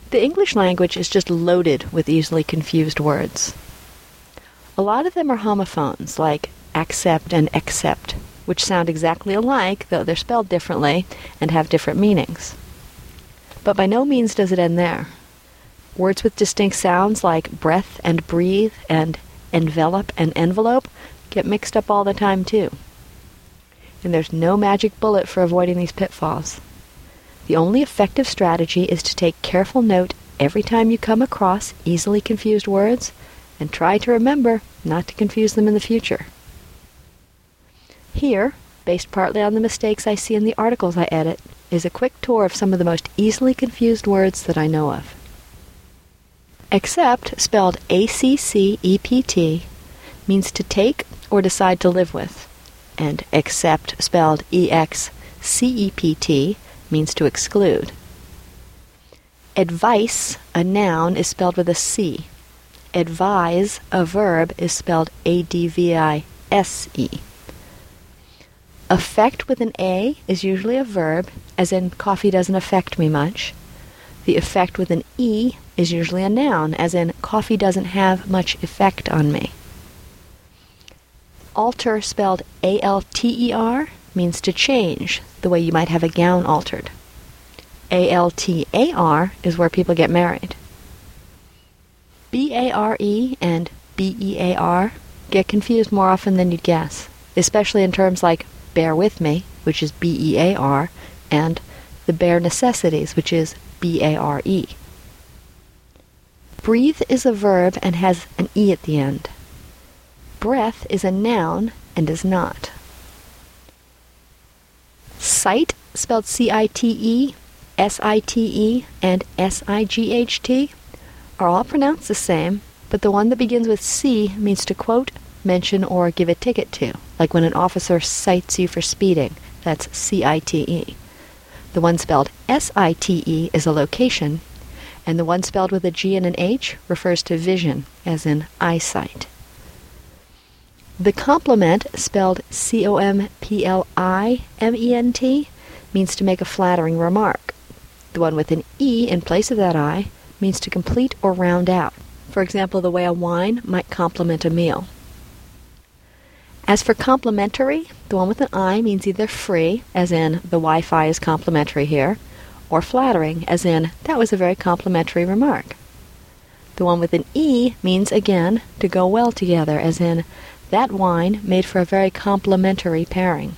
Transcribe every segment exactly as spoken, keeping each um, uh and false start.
The English language is just loaded with easily confused words. A lot of them are homophones, like accept and accept, which sound exactly alike, though they're spelled differently and have different meanings. But by no means does it end there. Words with distinct sounds like breath and breathe and envelop and envelope get mixed up all the time too. And there's no magic bullet for avoiding these pitfalls. The only effective strategy is to take careful note every time you come across easily confused words and try to remember not to confuse them in the future. Here, based partly on the mistakes I see in the articles I edit, is a quick tour of some of the most easily confused words that I know of. Accept, spelled A C C E P T, means to take or decide to live with, and accept, spelled E X C E P T, means to exclude. Advice, a noun, is spelled with a C. Advise, a verb, is spelled A D V I S E. Affect with an A is usually a verb, as in coffee doesn't affect me much. The effect with an E is usually a noun, as in coffee doesn't have much effect on me. Alter, spelled A L T E R, means to change, the way you might have a gown altered. A L T A R is where people get married. B A R E and B E A R get confused more often than you'd guess, especially in terms like bear with me, which is B E A R, and the bare necessities, which is B A R E. Breathe is a verb and has an E at the end. Breath is a noun and does not. Sight, spelled C I T E, S I T E, and S I G H T, are all pronounced the same, but the one that begins with C means to quote, mention, or give a ticket to, like when an officer cites you for speeding. That's C I T E. The one spelled S I T E is a location, and the one spelled with a G and an H refers to vision, as in eyesight. The complement, spelled C O M P L I M E N T, means to make a flattering remark. The one with an E in place of that I means to complete or round out. For example, the way a wine might complement a meal. As for complimentary, the one with an I means either free, as in the Wi-Fi is complimentary here, or flattering, as in that was a very complimentary remark. The one with an E means, again, to go well together, as in that wine made for a very complimentary pairing.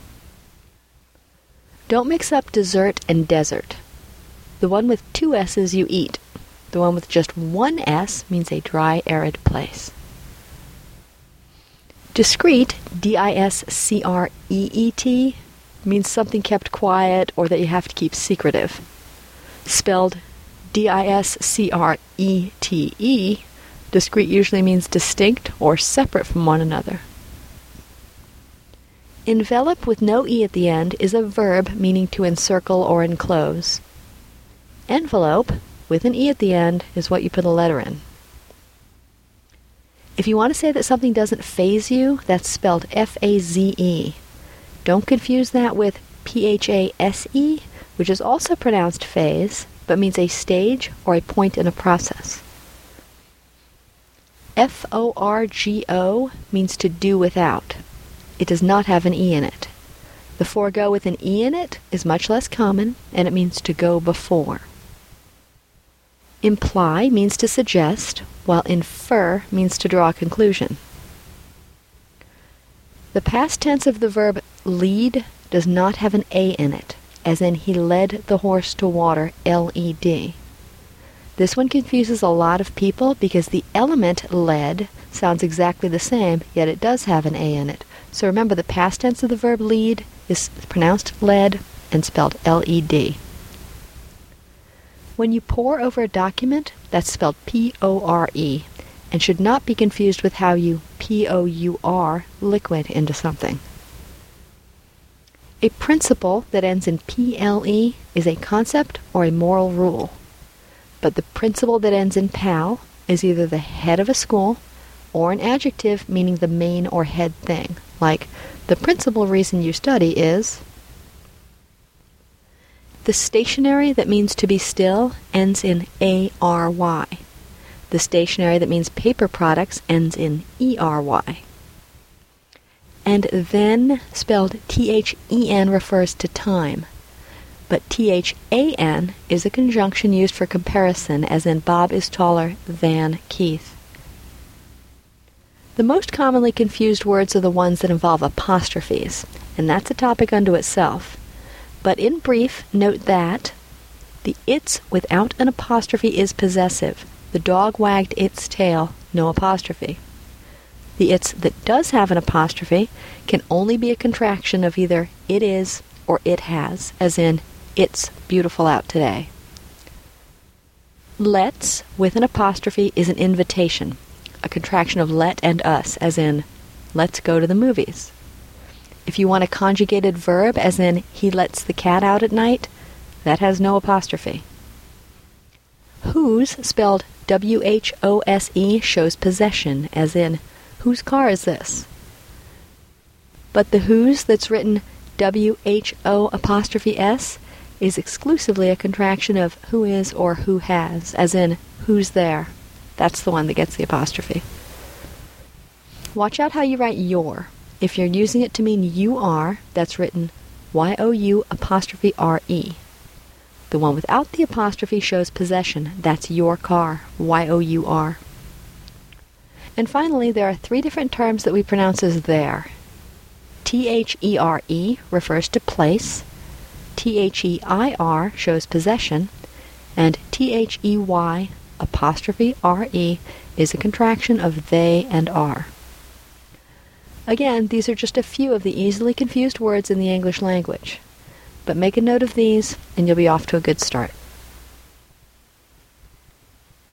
Don't mix up dessert and desert. The one with two S's you eat. The one with just one S means a dry, arid place. Discreet, D I S C R E E T, means something kept quiet or that you have to keep secretive. Spelled D I S C R E T E, discrete usually means distinct or separate from one another. Envelop with no E at the end is a verb meaning to encircle or enclose. Envelope, with an E at the end, is what you put a letter in. If you want to say that something doesn't faze you, that's spelled F A Z E. Don't confuse that with P H A S E, which is also pronounced phase, but means a stage or a point in a process. F O R G O means to do without. It does not have an E in it. The forego with an E in it is much less common, and it means to go before. Imply means to suggest, while infer means to draw a conclusion. The past tense of the verb lead does not have an A in it, as in he led the horse to water, L E D. This one confuses a lot of people because the element led sounds exactly the same, yet it does have an A in it. So remember, the past tense of the verb lead is pronounced led and spelled L E D. When you pour over a document, that's spelled P O R E, and should not be confused with how you P O U R liquid into something. A principle that ends in P L E is a concept or a moral rule. But the principle that ends in pal is either the head of a school or an adjective meaning the main or head thing, like the principal reason you study is. The stationary that means to be still ends in A R Y. The stationary that means paper products ends in E R Y. And then, spelled T H E N, refers to time. But T H A N is a conjunction used for comparison, as in Bob is taller than Keith. The most commonly confused words are the ones that involve apostrophes, and that's a topic unto itself. But in brief, note that the it's without an apostrophe is possessive. The dog wagged its tail, no apostrophe. The it's that does have an apostrophe can only be a contraction of either it is or it has, as in it's beautiful out today. Let's with an apostrophe is an invitation, a contraction of let and us, as in let's go to the movies. If you want a conjugated verb, as in he lets the cat out at night, that has no apostrophe. Whose, spelled W H O S E, shows possession, as in whose car is this? But the whose that's written W H O apostrophe S is exclusively a contraction of who is or who has, as in who's there. That's the one that gets the apostrophe. Watch out how you write your. If you're using it to mean you are, that's written Y O U apostrophe R E. The one without the apostrophe shows possession. That's your car, Y O U R. And finally, there are three different terms that we pronounce as there. T H E R E refers to place, T H E I R shows possession, and T H E Y apostrophe R E is a contraction of they and are. Again, these are just a few of the easily confused words in the English language. But make a note of these, and you'll be off to a good start.